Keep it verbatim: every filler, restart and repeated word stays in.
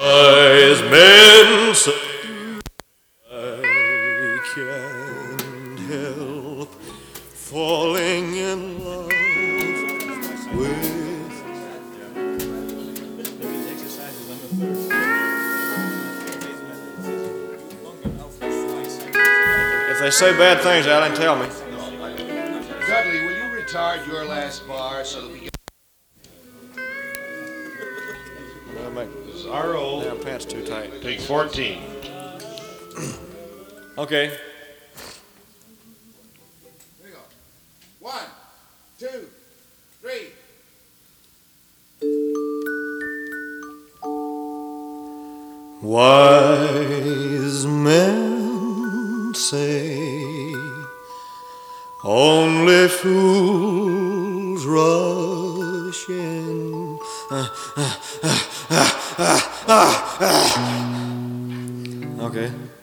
Wise men say I can't help falling in love with. If they say bad things, Alan, tell me. Dudley, will you retard your last bar so that we get... Well, make This is our old. damn pants too tight. Take fourteen. Okay. Here you go. One, two, three. Wise men say only fools rush in. Okay.